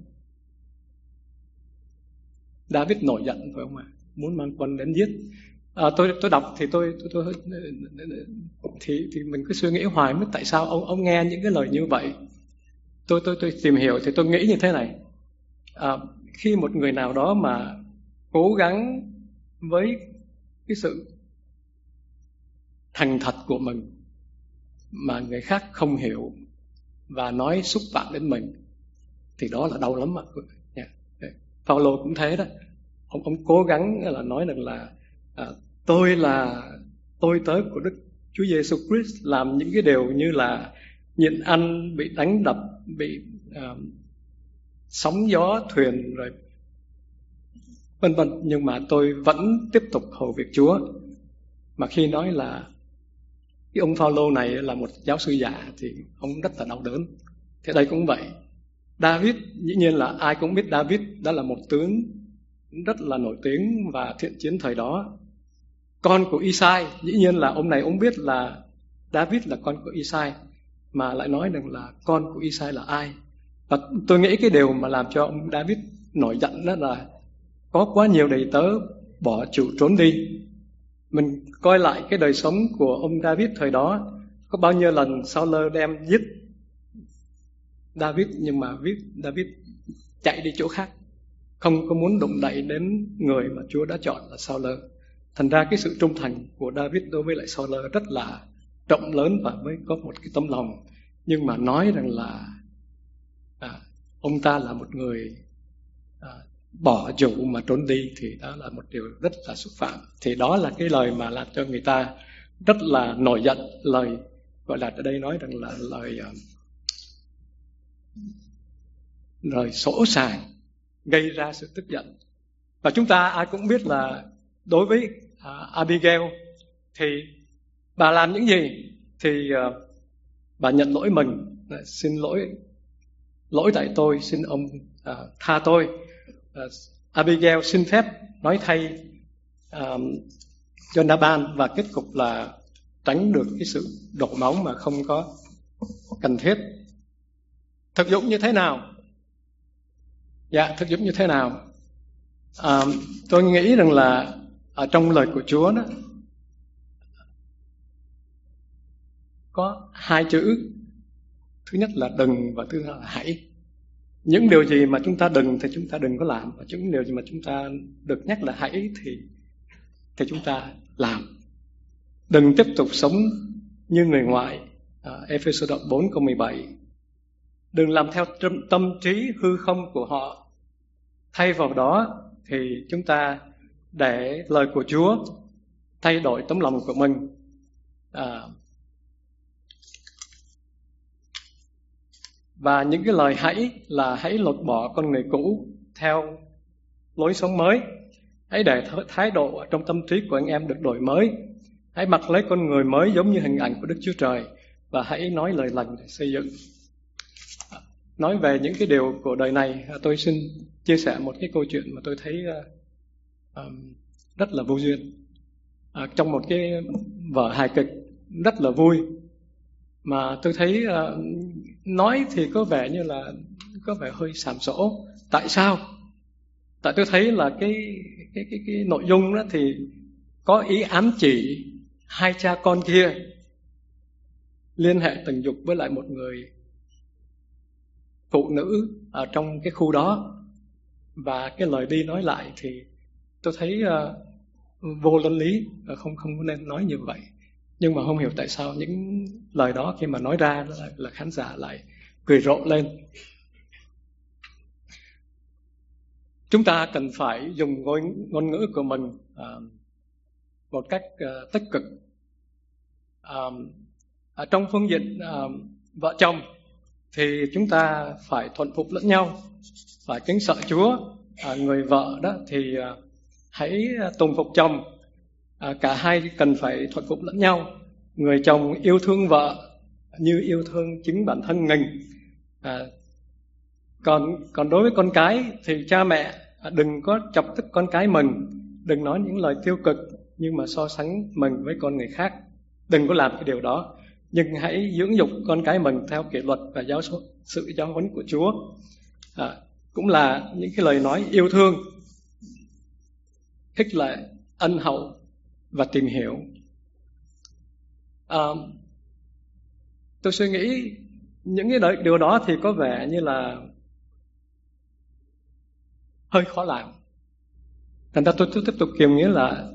David nổi giận phải không ạ? Muốn mang quân đến giết. À, tôi tôi đọc thì tôi tôi, tôi thì thì mình cứ suy nghĩ hoài mất tại sao ông ông nghe những cái lời như vậy. Tôi tôi tôi tìm hiểu thì tôi nghĩ như thế này. À, khi một người nào đó mà cố gắng với cái sự thành thật của mình mà người khác không hiểu và nói xúc phạm đến mình thì đó là đau lắm ạ. Phaolô cũng thế đó. Ông ông cố gắng là nói rằng là à, tôi là tôi tớ của Đức Chúa Giêsu Christ, làm những cái điều như là nhịn ăn, bị đánh đập, bị uh, sóng gió thuyền rồi vân vân, nhưng mà tôi vẫn tiếp tục hầu việc Chúa. Mà khi nói là cái ông Phaolô này là một giáo sư giả thì ông rất là đau đớn. Thế đây cũng vậy. David, dĩ nhiên là ai cũng biết David đó là một tướng rất là nổi tiếng và thiện chiến thời đó. Con của Isai, dĩ nhiên là ông này ông biết là David là con của Isai, mà lại nói rằng là con của Isai là ai. Và tôi nghĩ cái điều mà làm cho ông David nổi giận đó là có quá nhiều đầy tớ bỏ chủ trốn đi. Mình coi lại cái đời sống của ông David thời đó, có bao nhiêu lần Saul đem giết David, nhưng mà David chạy đi chỗ khác, không có muốn đụng đậy đến người mà Chúa đã chọn là Saul. Thành ra cái sự trung thành của David đối với lại Saul rất là rộng lớn và mới có một cái tấm lòng. Nhưng mà nói rằng là à, ông ta là một người à, bỏ chủ mà trốn đi thì đó là một điều rất là xúc phạm. Thì đó là cái lời mà làm cho người ta rất là nổi giận. Lời gọi là ở đây nói rằng là lời uh, lời sỗ sàng gây ra sự tức giận. Và chúng ta ai cũng biết là đối với uh, Abigail thì bà làm những gì? Thì uh, bà nhận lỗi mình, xin lỗi lỗi tại tôi, xin ông uh, tha tôi. uh, Abigail xin phép nói thay uh, cho Na-ban, và kết cục là tránh được cái sự đổ máu mà không có cần thiết. Thực dụng như thế nào? Dạ, thực dụng như thế nào? À, tôi nghĩ rằng là ở trong lời của Chúa đó có hai chữ Thứ nhất là đừng, và thứ hai là hãy. Những điều gì mà chúng ta đừng thì chúng ta đừng có làm, và những điều gì mà chúng ta được nhắc là hãy thì thì chúng ta làm. Đừng tiếp tục sống như người ngoại. À, Ê-phê-sô đoạn bốn câu mười bảy. Đừng làm theo tâm trí hư không của họ. Thay vào đó thì chúng ta để lời của Chúa thay đổi tấm lòng của mình. À, và những cái lời hãy là hãy lột bỏ con người cũ theo lối sống mới. Hãy để thái độ ở trong tâm trí của anh em được đổi mới. Hãy mặc lấy con người mới giống như hình ảnh của Đức Chúa Trời, và hãy nói lời lành để xây dựng. Nói về những cái điều của đời này, tôi xin chia sẻ một cái câu chuyện mà tôi thấy uh, um, rất là vô duyên. Uh, trong một cái vở hài kịch rất là vui, mà tôi thấy uh, nói thì có vẻ như là có vẻ hơi sàm sỗ. Tại sao? Tại tôi thấy là cái cái cái cái nội dung đó thì có ý ám chỉ hai cha con kia liên hệ tình dục với lại một người phụ nữ ở trong cái khu đó, và cái lời đi nói lại thì tôi thấy uh, vô luân lý, không không nên nói như vậy. Nhưng mà không hiểu tại sao những lời đó khi mà nói ra là, là khán giả lại cười rộ lên. Chúng ta cần phải dùng ngôn, ngôn ngữ của mình uh, một cách uh, tích cực. Uh, ở trong phương diện uh, vợ chồng thì chúng ta phải thuận phục lẫn nhau, phải kính sợ Chúa. À, người vợ đó thì à, hãy tùng phục chồng. À, cả hai cần phải thuận phục lẫn nhau. Người chồng yêu thương vợ như yêu thương chính bản thân mình. À, còn còn đối với con cái thì cha mẹ à, đừng có chọc tức con cái mình, đừng nói những lời tiêu cực nhưng mà so sánh mình với con người khác. Đừng có làm cái điều đó. Nhưng hãy dưỡng dục con cái mình theo kỷ luật và giáo sự giáo huấn của Chúa. À, cũng là những cái lời nói yêu thương, khích lệ, ân hậu và tìm hiểu. À, tôi suy nghĩ những cái điều đó thì có vẻ như là hơi khó làm. Thành ra tôi, tôi tiếp tục kiềm nghĩa là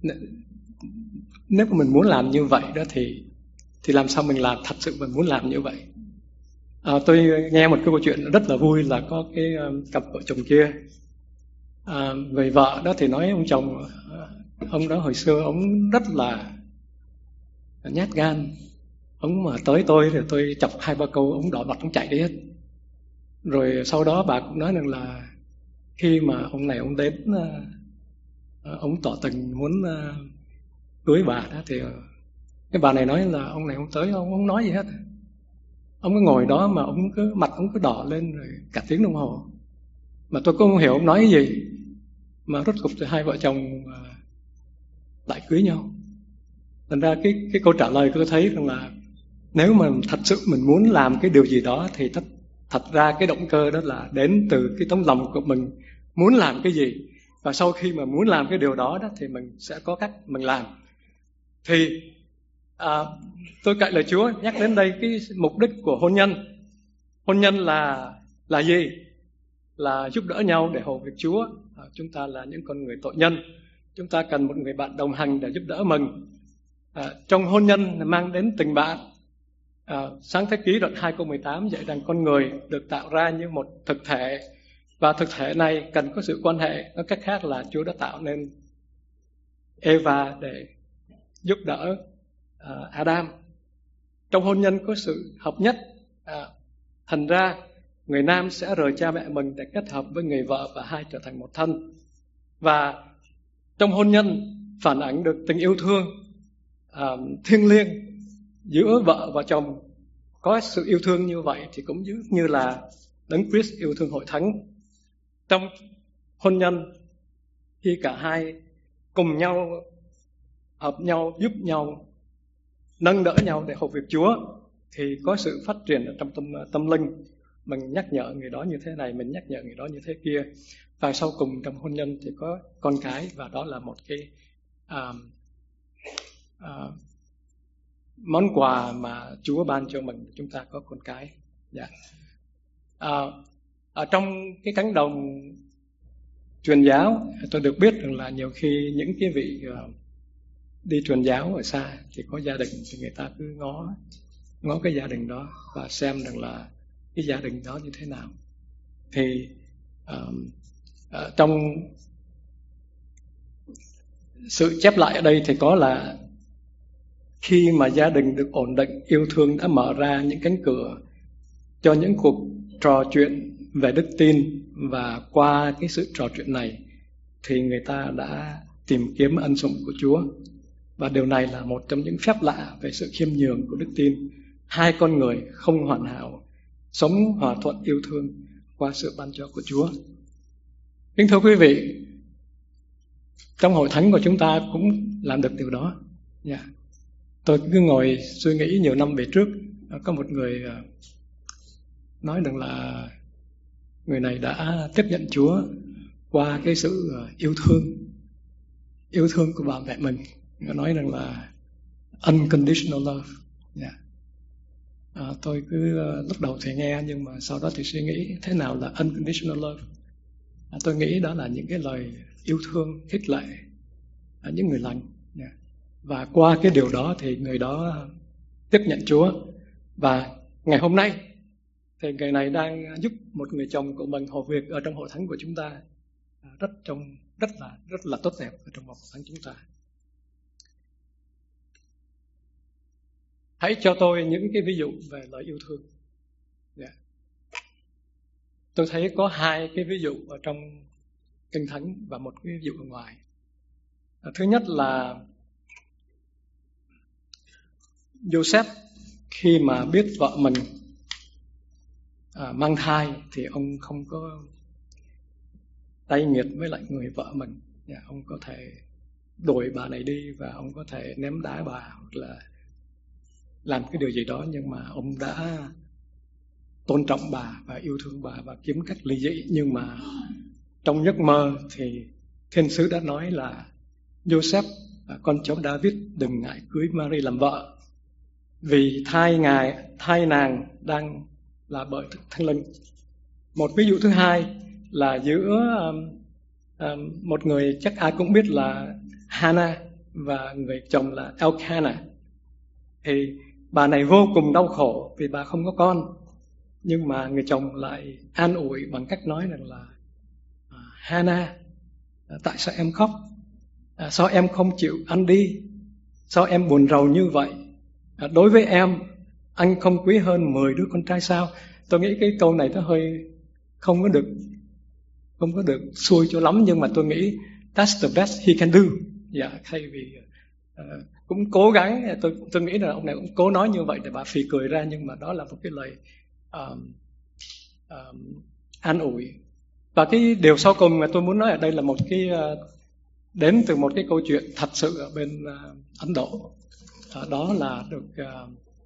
nếu mà mình muốn làm như vậy đó thì thì làm sao mình làm thật sự mình muốn làm như vậy. À, tôi nghe một cái câu chuyện rất là vui là có cái um, cặp vợ chồng kia. À, người vợ đó thì nói ông chồng, ông đó hồi xưa ông rất là nhát gan. Ông mà tới tôi thì tôi chọc hai ba câu ông đỏ mặt ông chạy đi hết. Rồi sau đó bà cũng nói rằng là khi mà ông này ông đến uh, ông tỏ tình muốn uh, cưới bà đó thì uh, cái bà này nói là ông này ông tới ông không nói gì hết. Ông cứ ngồi đó mà ông cứ mặt ông cứ đỏ lên rồi cả tiếng đồng hồ. Mà tôi cũng không hiểu ông nói cái gì. Mà rốt cục thì hai vợ chồng uh, lại cưới nhau. Thành ra cái cái câu trả lời của tôi thấy rằng là nếu mà thật sự mình muốn làm cái điều gì đó thì thật, thật ra cái động cơ đó là đến từ cái tấm lòng của mình muốn làm cái gì. Và sau khi mà muốn làm cái điều đó, đó thì mình sẽ có cách mình làm. Thì à, tôi cậy lời Chúa nhắc đến đây cái mục đích của hôn nhân. Hôn nhân là là gì? Là giúp đỡ nhau để hầu việc Chúa. À, chúng ta là những con người tội nhân. Chúng ta cần một người bạn đồng hành để giúp đỡ mình. À, trong hôn nhân là mang đến tình bạn. À, Sáng Thế Ký đoạn hai câu mười tám dạy rằng con người được tạo ra như một thực thể, và thực thể này cần có sự quan hệ. Nói cách khác là Chúa đã tạo nên Eva để giúp đỡ uh, Adam. Trong hôn nhân có sự hợp nhất. À, thành ra người nam sẽ rời cha mẹ mình để kết hợp với người vợ và hai trở thành một thân. Và trong hôn nhân phản ánh được tình yêu thương uh, thiêng liêng giữa vợ và chồng. Có sự yêu thương như vậy thì cũng như là Đấng Christ yêu thương hội thánh. Trong hôn nhân, khi cả hai cùng nhau hợp nhau, giúp nhau, nâng đỡ nhau để hầu việc Chúa, thì có sự phát triển ở trong tâm, tâm linh. Mình nhắc nhở người đó như thế này, mình nhắc nhở người đó như thế kia. Và sau cùng trong hôn nhân thì có con cái, và đó là một cái uh, uh, món quà mà Chúa ban cho mình. Chúng ta có con cái. Yeah. À, ở trong cái cánh đồng truyền giáo, tôi được biết rằng là nhiều khi những cái vị uh, đi truyền giáo ở xa thì có gia đình thì người ta cứ ngó ngó cái gia đình đó và xem rằng là cái gia đình đó như thế nào. Thì uh, uh, trong sự chép lại ở đây thì có là khi mà gia đình được ổn định, yêu thương đã mở ra những cánh cửa cho những cuộc trò chuyện về đức tin, và qua cái sự trò chuyện này thì người ta đã tìm kiếm ân sủng của Chúa. Và điều này là một trong những phép lạ về sự khiêm nhường của đức tin. Hai con người không hoàn hảo sống hòa thuận yêu thương qua sự ban cho của Chúa. Kính thưa quý vị, trong hội thánh của chúng ta cũng làm được điều đó. Yeah. Tôi cứ ngồi suy nghĩ nhiều năm về trước, có một người nói rằng là người này đã tiếp nhận Chúa qua cái sự yêu thương, yêu thương của bà mẹ mình. Người nói rằng là unconditional love. Yeah. À, tôi cứ lúc đầu thì nghe, nhưng mà sau đó thì suy nghĩ thế nào là unconditional love. À, tôi nghĩ đó là những cái lời yêu thương, khích lệ à, những người lành. Yeah. Và qua cái điều đó thì người đó tiếp nhận Chúa. Và ngày hôm nay thì người này đang giúp một người chồng của mình hầu việc ở trong hội thánh của chúng ta, rất trong rất là rất là tốt đẹp ở trong hội thánh chúng ta. Hãy cho tôi những cái ví dụ về lời yêu thương. Yeah. Tôi thấy có hai cái ví dụ ở trong Kinh Thánh và một cái ví dụ ở ngoài. Thứ nhất là Joseph khi mà biết vợ mình à, mang thai thì ông không có tay nghiệt với lại người vợ mình. Yeah, ông có thể đuổi bà này đi và ông có thể ném đá bà hoặc là làm cái điều gì đó, nhưng mà ông đã tôn trọng bà và yêu thương bà và kiếm cách ly dị. Nhưng mà trong giấc mơ thì thiên sứ đã nói là Joseph, con cháu David, đừng ngại cưới Mary làm vợ, vì thai ngài thai nàng đang là bởi Đức Thánh Linh. Một ví dụ thứ hai là giữa um, um, một người chắc ai cũng biết là Hannah và người chồng là Elkanah. Thì bà này vô cùng đau khổ vì bà không có con, nhưng mà người chồng lại an ủi bằng cách nói rằng là à, Hannah, tại sao em khóc? À, sao em không chịu ăn đi? Sao em buồn rầu như vậy? À, đối với em, anh không quý hơn mười đứa con trai sao? Tôi nghĩ cái câu này nó hơi không có được không có được xuôi cho lắm, nhưng mà tôi nghĩ that's the best he can do. Dạ, thay vì uh, cũng cố gắng, tôi tôi nghĩ là ông này cũng cố nói như vậy để bà phì cười ra, nhưng mà đó là một cái lời um, um, an ủi. Và cái điều sau cùng mà tôi muốn nói ở đây là một cái uh, đến từ một cái câu chuyện thật sự ở bên uh, Ấn Độ. Uh, đó là được uh,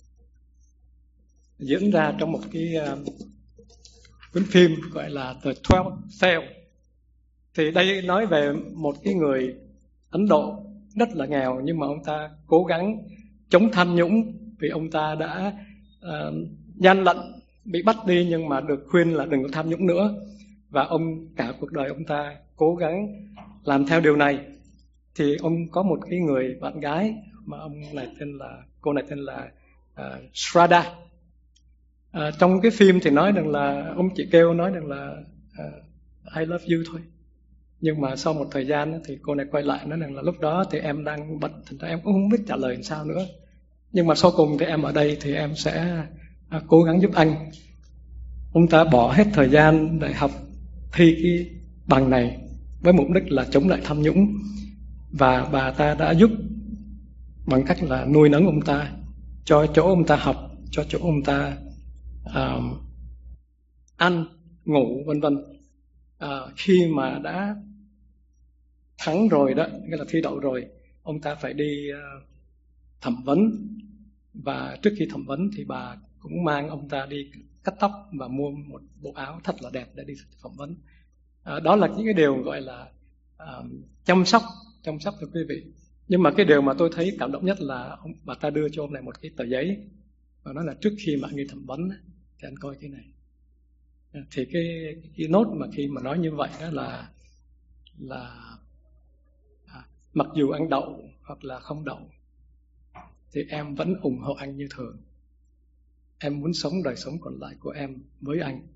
diễn ra trong một cái uh, cuốn phim gọi là The Twelve Fail. Thì đây nói về một cái người Ấn Độ rất là nghèo, nhưng mà ông ta cố gắng chống tham nhũng vì ông ta đã uh, gian lận, bị bắt đi nhưng mà được khuyên là đừng có tham nhũng nữa. Và ông cả cuộc đời ông ta cố gắng làm theo điều này. Thì ông có một cái người bạn gái mà ông này tên là cô này tên là uh, Shraddha. Uh, trong cái phim thì nói rằng là ông chỉ kêu nói rằng là uh, I love you thôi. Nhưng mà sau một thời gian thì cô này quay lại nói rằng là lúc đó thì em đang bận, thành ra em cũng không biết trả lời làm sao nữa. Nhưng mà sau cùng thì em ở đây thì em sẽ uh, cố gắng giúp anh. Ông ta bỏ hết thời gian để học thi cái bằng này với mục đích là chống lại tham nhũng. Và bà ta đã giúp bằng cách là nuôi nấng ông ta, cho chỗ ông ta học, cho chỗ ông ta uh, ăn, ngủ, vân vân. Uh, khi mà đã thắng rồi đó, nghĩa là thi đậu rồi, ông ta phải đi uh, thẩm vấn. Và trước khi thẩm vấn thì bà cũng mang ông ta đi cắt tóc và mua một bộ áo thật là đẹp để đi phỏng vấn. Uh, đó là những cái điều gọi là uh, chăm sóc, chăm sóc cho quý vị. Nhưng mà cái điều mà tôi thấy cảm động nhất là ông, bà ta đưa cho ông này một cái tờ giấy và nói là trước khi mà anh đi thẩm vấn Thì anh coi cái này. Thì cái, cái nốt mà khi mà nói như vậy đó là là à, mặc dù anh đậu hoặc là không đậu thì em vẫn ủng hộ anh như thường. Em muốn sống đời sống còn lại của em với anh.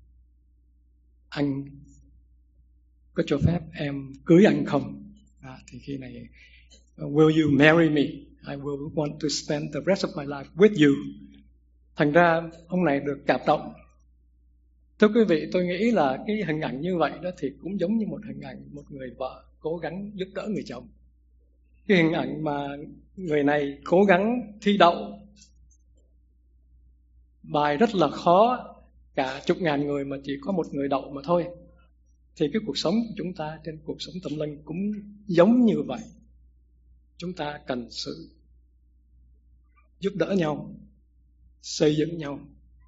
Anh có cho phép em cưới anh không? À, thì khi này, will you marry me? I will want to spend the rest of my life with you. Thành ra ông này được cảm động. Thưa quý vị, tôi nghĩ là cái hình ảnh như vậy đó thì cũng giống như một hình ảnh một người vợ cố gắng giúp đỡ người chồng. Cái hình ảnh mà người này cố gắng thi đậu bài rất là khó, cả chục ngàn người mà chỉ có một người đậu mà thôi. Thì cái cuộc sống của chúng ta trên cuộc sống tâm linh cũng giống như vậy. Chúng ta cần sự giúp đỡ nhau, xây dựng nhau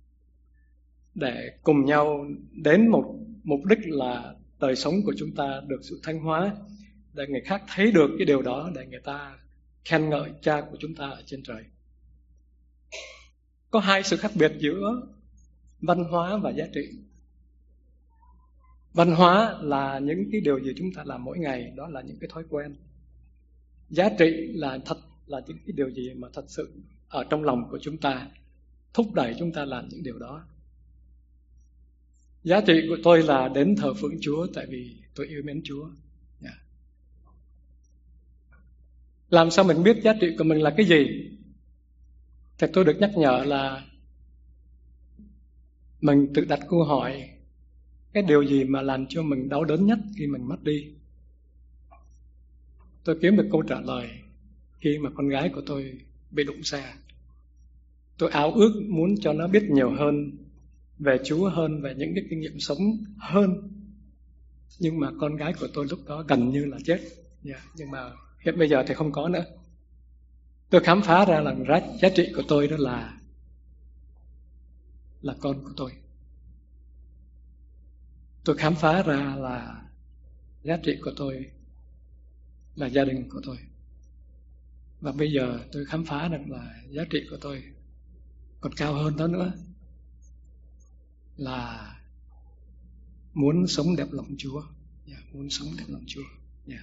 để cùng nhau đến một mục đích là đời sống của chúng ta được sự thanh hóa, để người khác thấy được cái điều đó, để người ta khen ngợi Cha của chúng ta ở trên trời. Có hai sự khác biệt giữa văn hóa và giá trị. Văn hóa là những cái điều gì chúng ta làm mỗi ngày, đó là những cái thói quen. Giá trị là thật là những cái điều gì mà thật sự ở trong lòng của chúng ta, thúc đẩy chúng ta làm những điều đó. Giá trị của tôi là đến thờ phượng Chúa tại vì tôi yêu mến Chúa. Yeah. Làm sao mình biết giá trị của mình là cái gì? Thì tôi được nhắc nhở là mình tự đặt câu hỏi, cái điều gì mà làm cho mình đau đớn nhất khi mình mất đi? Tôi kiếm được câu trả lời khi mà con gái của tôi bị đụng xe. Tôi áo ước muốn cho nó biết nhiều hơn về Chúa, hơn về những cái kinh nghiệm sống hơn. Nhưng mà con gái của tôi lúc đó gần như là chết. Yeah, nhưng mà hiện bây giờ thì không có nữa. Tôi khám phá ra là giá trị của tôi đó là là con của tôi. Tôi khám phá ra là giá trị của tôi là gia đình của tôi. Và bây giờ tôi khám phá được là giá trị của tôi còn cao hơn đó nữa, là muốn sống đẹp lòng Chúa. Yeah, muốn sống đẹp lòng Chúa. Yeah.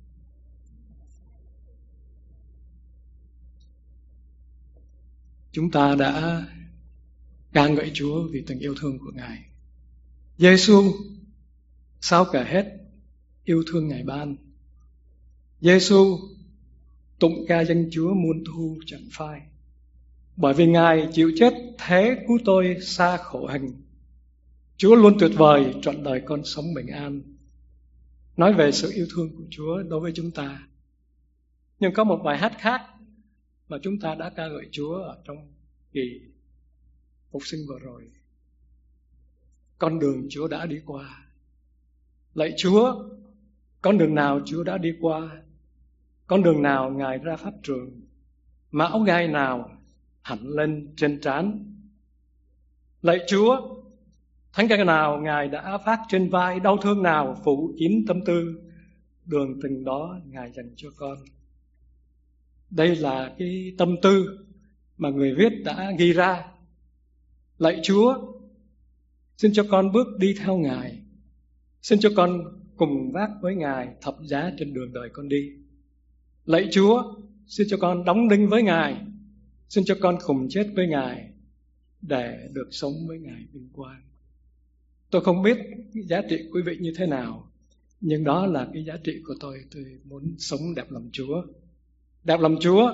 Chúng ta đã ca ngợi Chúa vì tình yêu thương của Ngài. Giê-xu sau cả hết yêu thương Ngài ban. Giê-xu tụng ca danh Chúa muôn thu chẳng phai. Bởi vì Ngài chịu chết thế cứu tôi xa khổ hành. Chúa luôn tuyệt vời trọn đời con sống bình an. Nói về sự yêu thương của Chúa đối với chúng ta. Nhưng có một bài hát khác mà chúng ta đã ca ngợi Chúa ở trong kỳ phục sinh vừa rồi. Con đường Chúa đã đi qua. Lạy Chúa, con đường nào Chúa đã đi qua? Con đường nào Ngài ra pháp trường? Mà áo gai nào hẳn lên trên trán? Lạy Chúa, thánh ca nào Ngài đã vác trên vai? Đau thương nào phủ kín tâm tư? Đường tình đó Ngài dành cho con. Đây là cái tâm tư mà người viết đã ghi ra. Lạy Chúa, xin cho con bước đi theo Ngài. Xin cho con cùng vác với Ngài thập giá trên đường đời con đi. Lạy Chúa, xin cho con đóng đinh với Ngài. Xin cho con cùng chết với Ngài để được sống với Ngài vinh quang. Tôi không biết giá trị quý vị như thế nào, nhưng đó là cái giá trị của tôi. Tôi muốn sống đẹp lòng Chúa. Đẹp lòng Chúa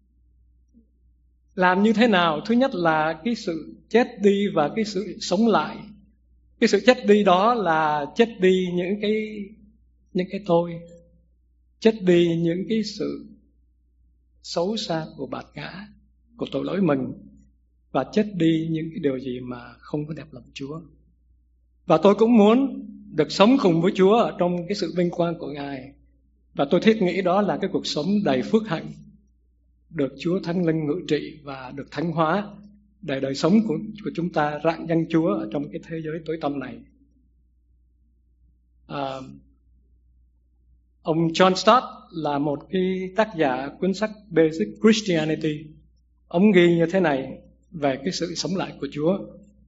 làm như thế nào? Thứ nhất là cái sự chết đi và cái sự sống lại. Cái sự chết đi đó là chết đi những cái những cái tôi, chết đi những cái sự xấu xa của bạt ngã, của tội lỗi mình, và chết đi những cái điều gì mà không có đẹp lòng Chúa. Và tôi cũng muốn được sống cùng với Chúa ở trong cái sự vinh quang của Ngài. Và tôi thiết nghĩ đó là cái cuộc sống đầy phước hạnh, được Chúa Thánh Linh ngự trị và được thánh hóa, để đời sống của, của chúng ta rạng danh Chúa ở trong cái thế giới tối tăm này. À, ông John Stott là một cái tác giả cuốn sách Basic Christianity. Ông ghi như thế này về cái sự sống lại của Chúa.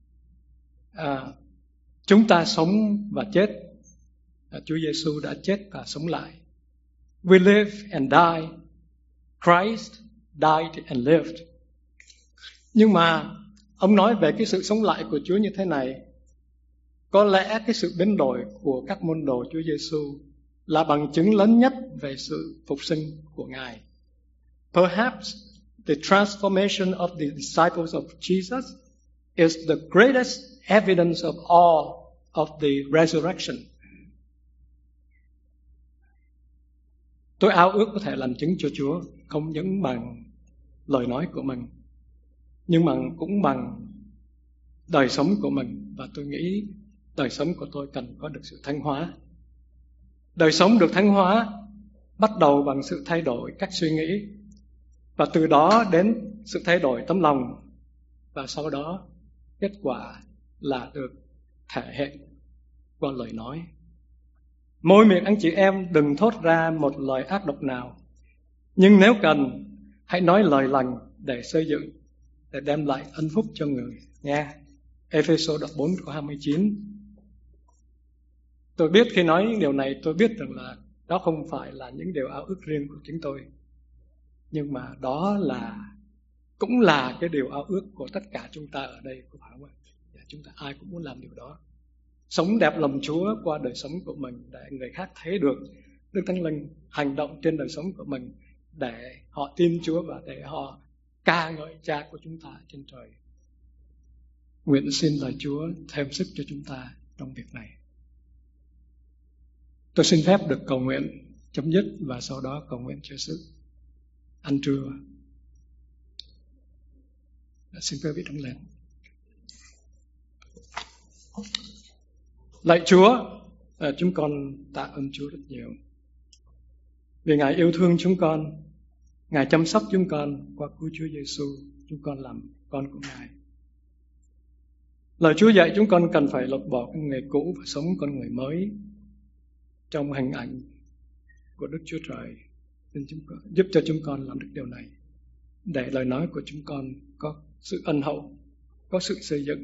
à, chúng ta sống và chết. à, Chúa Giêsu đã chết và sống lại. We live and die. Christ died and lived. Nhưng mà ông nói về cái sự sống lại của Chúa như thế này: có lẽ cái sự biến đổi của các môn đồ Chúa Giêsu là bằng chứng lớn nhất về sự phục sinh của Ngài. Perhaps the transformation of the disciples of Jesus is the greatest evidence of all of the resurrection. Tôi ao ước có thể làm chứng cho Chúa, không những bằng lời nói của mình, nhưng mà cũng bằng đời sống của mình. Và tôi nghĩ đời sống của tôi cần có được sự thánh hóa. Đời sống được thánh hóa bắt đầu bằng sự thay đổi cách suy nghĩ, và từ đó đến sự thay đổi tấm lòng, và sau đó kết quả là được thể hiện qua lời nói. Môi miệng anh chị em đừng thốt ra một lời ác độc nào, nhưng nếu cần, hãy nói lời lành để xây dựng, để đem lại ân phúc cho người nghe. Ê-phê-sô đoạn bốn câu hai mươi chín. Tôi biết khi nói những điều này, tôi biết rằng là đó không phải là những điều ao ước riêng của chính tôi, nhưng mà đó là cũng là cái điều ao ước của tất cả chúng ta ở đây, có phải không ạ? Chúng ta ai cũng muốn làm điều đó. Sống đẹp lòng Chúa qua đời sống của mình, để người khác thấy được Đức Thánh Linh hành động trên đời sống của mình, để họ tin Chúa và để họ ca ngợi Cha của chúng ta trên trời. Nguyện xin lời Chúa thêm sức cho chúng ta trong việc này. Tôi xin phép được cầu nguyện chấm dứt và sau đó cầu nguyện cho sức ăn trưa. Xin quý vị đứng lên. Lạy Chúa, chúng con tạ ơn Chúa rất nhiều vì Ngài yêu thương chúng con, Ngài chăm sóc chúng con qua cứu Chúa Giêsu. Chúng con làm con của Ngài. Lời Chúa dạy chúng con cần phải lột bỏ cái người cũ và sống con người mới trong hình ảnh của Đức Chúa Trời. Xin chúng con, giúp cho chúng con làm được điều này, để lời nói của chúng con có sự ân hậu, có sự xây dựng,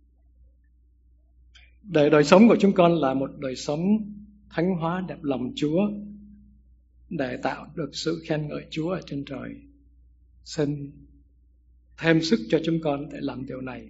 để đời sống của chúng con là một đời sống thánh hóa đẹp lòng Chúa, để tạo được sự khen ngợi Chúa ở trên trời. Xin thêm sức cho chúng con để làm điều này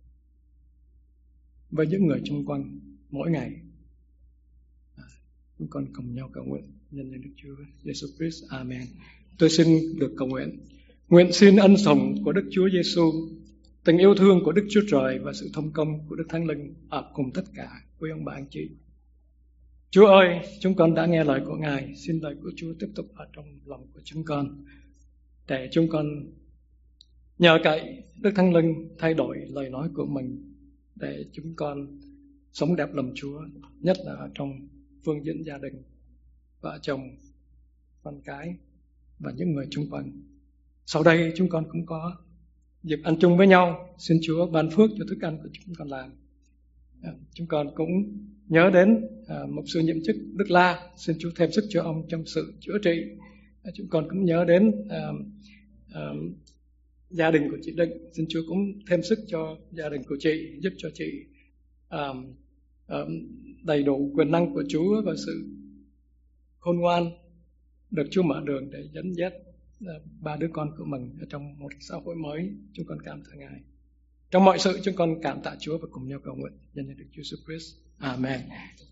với những người xung quanh mỗi ngày. À, chúng con cùng nhau cầu nguyện nhân danh Đức Chúa Giêsu Christ. Amen. Tôi xin được cầu nguyện. Nguyện xin ân sủng của Đức Chúa Giêsu, tình yêu thương của Đức Chúa Trời và sự thông công của Đức Thánh Linh ở cùng tất cả quý ông bà anh chị. Chúa ơi, chúng con đã nghe lời của Ngài. Xin lời của Chúa tiếp tục ở trong lòng của chúng con, để chúng con nhờ cậy Đức Thánh Linh thay đổi lời nói của mình, để chúng con sống đẹp lòng Chúa, nhất là ở trong phương diện gia đình, vợ chồng, con cái và những người xung quanh. Sau đây chúng con cũng có dịp ăn chung với nhau. Xin Chúa ban phước cho thức ăn của chúng con làm. Chúng con cũng nhớ đến uh, mục sư nhiệm chức Đức La. Xin Chúa thêm sức cho ông trong sự chữa trị. Uh, chúng con cũng nhớ đến uh, uh, gia đình của chị Định. Xin Chúa cũng thêm sức cho gia đình của chị, giúp cho chị uh, uh, đầy đủ quyền năng của Chúa và sự khôn ngoan, được Chúa mở đường để dẫn dắt uh, ba đứa con của mình ở trong một xã hội mới. Chúng con cảm tạ Ngài. Trong mọi sự chúng con cảm tạ Chúa và cùng nhau cầu nguyện nhân danh Đức Chúa Jesus Christ. Amen.